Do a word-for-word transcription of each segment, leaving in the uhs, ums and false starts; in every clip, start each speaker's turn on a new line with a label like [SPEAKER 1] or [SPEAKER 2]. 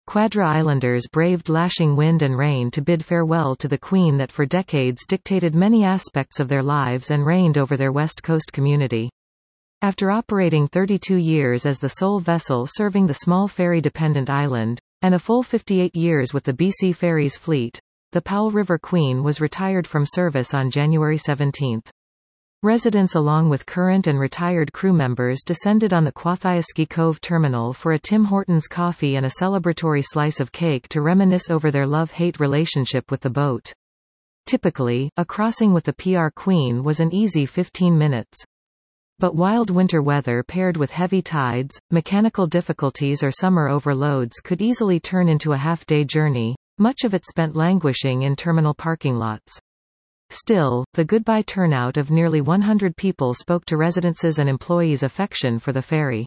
[SPEAKER 1] Quadra Islanders braved lashing wind and rain to bid farewell to the Queen that for decades dictated many aspects of their lives and reigned over their West Coast community. After operating thirty-two years as the sole vessel serving the small ferry-dependent island, and a full fifty-eight years with the B C Ferries fleet, the Powell River Queen was retired from service on January seventeenth. Residents along with current and retired crew members descended on the Quathieski Cove terminal for a Tim Hortons coffee and a celebratory slice of cake to reminisce over their love-hate relationship with the boat. Typically, a crossing with the P R Queen was an easy fifteen minutes. But wild winter weather paired with heavy tides, mechanical difficulties or summer overloads could easily turn into a half-day journey, much of it spent languishing in terminal parking lots. Still, the goodbye turnout of nearly one hundred people spoke to residents' and employees' affection for the ferry.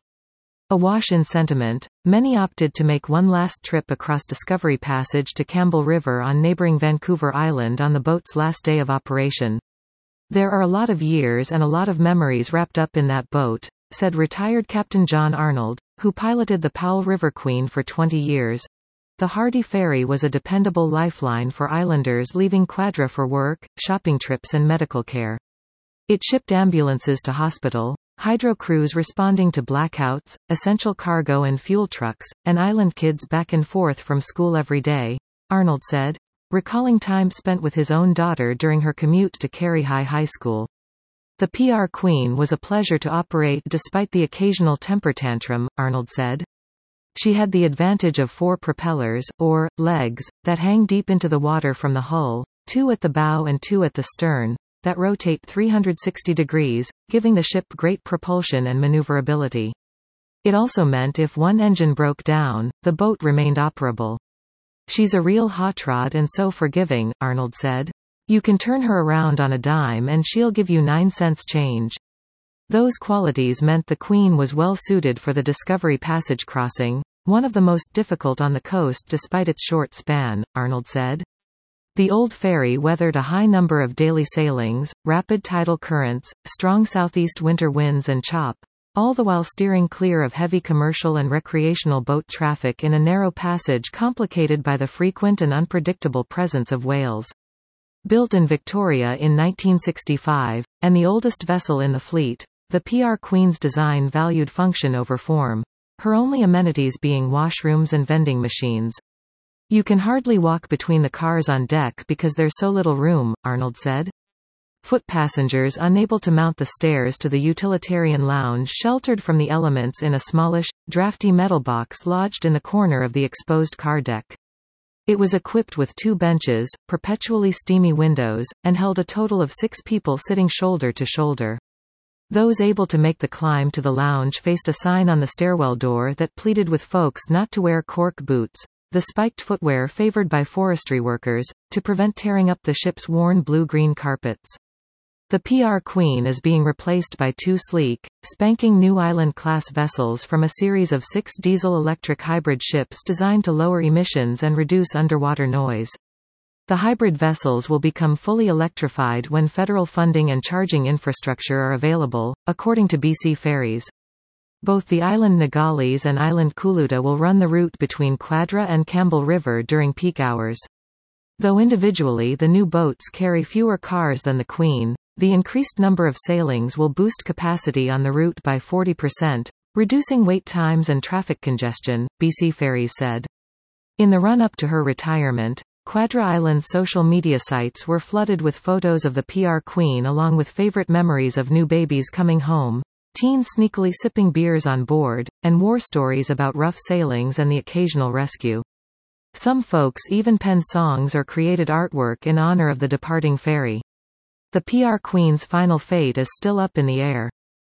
[SPEAKER 1] Awash in sentiment, many opted to make one last trip across Discovery Passage to Campbell River on neighboring Vancouver Island on the boat's last day of operation. "There are a lot of years and a lot of memories wrapped up in that boat," said retired Captain John Arnold, who piloted the Powell River Queen for twenty years. The hardy ferry was a dependable lifeline for islanders leaving Quadra for work, shopping trips and medical care. It shipped ambulances to hospital, hydro crews responding to blackouts, essential cargo and fuel trucks, and island kids back and forth from school every day, Arnold said, recalling time spent with his own daughter during her commute to Carey High High School. "The P R Queen was a pleasure to operate despite the occasional temper tantrum," Arnold said. "She had the advantage of four propellers, or legs, that hang deep into the water from the hull, two at the bow and two at the stern, that rotate three hundred sixty degrees, giving the ship great propulsion and maneuverability. It also meant if one engine broke down, the boat remained operable. She's a real hot rod and so forgiving," Arnold said. "You can turn her around on a dime and she'll give you nine cents change." Those qualities meant the Queen was well suited for the Discovery Passage crossing, one of the most difficult on the coast despite its short span, Arnold said. The old ferry weathered a high number of daily sailings, rapid tidal currents, strong southeast winter winds and chop, all the while steering clear of heavy commercial and recreational boat traffic in a narrow passage complicated by the frequent and unpredictable presence of whales. Built in Victoria in nineteen sixty-five, and the oldest vessel in the fleet, the P R Queen's design valued function over form, her only amenities being washrooms and vending machines. "You can hardly walk between the cars on deck because there's so little room," Arnold said. Foot passengers unable to mount the stairs to the utilitarian lounge sheltered from the elements in a smallish, drafty metal box lodged in the corner of the exposed car deck. It was equipped with two benches, perpetually steamy windows, and held a total of six people sitting shoulder to shoulder. Those able to make the climb to the lounge faced a sign on the stairwell door that pleaded with folks not to wear cork boots, the spiked footwear favored by forestry workers, to prevent tearing up the ship's worn blue-green carpets. The P R Queen is being replaced by two sleek, spanking new Island-class vessels from a series of six diesel-electric hybrid ships designed to lower emissions and reduce underwater noise. The hybrid vessels will become fully electrified when federal funding and charging infrastructure are available, according to B C Ferries. Both the Island Nogales and Island Kuluta will run the route between Quadra and Campbell River during peak hours. Though individually the new boats carry fewer cars than the Queen, the increased number of sailings will boost capacity on the route by forty percent, reducing wait times and traffic congestion, B C Ferries said. In the run-up to her retirement, Quadra Island's social media sites were flooded with photos of the P R Queen along with favorite memories of new babies coming home, teens sneakily sipping beers on board, and war stories about rough sailings and the occasional rescue. Some folks even penned songs or created artwork in honor of the departing ferry. The P R Queen's final fate is still up in the air.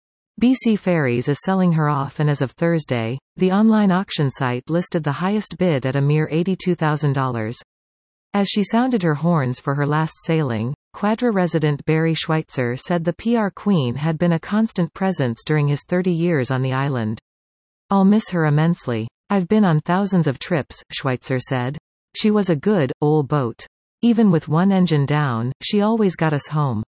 [SPEAKER 1] B C Ferries is selling her off, and as of Thursday, the online auction site listed the highest bid at a mere eighty-two thousand dollars. As she sounded her horns for her last sailing, Quadra resident Barry Schweitzer said the P R Queen had been a constant presence during his thirty years on the island. "I'll miss her immensely. I've been on thousands of trips," Schweitzer said. "She was a good, old boat. Even with one engine down, she always got us home."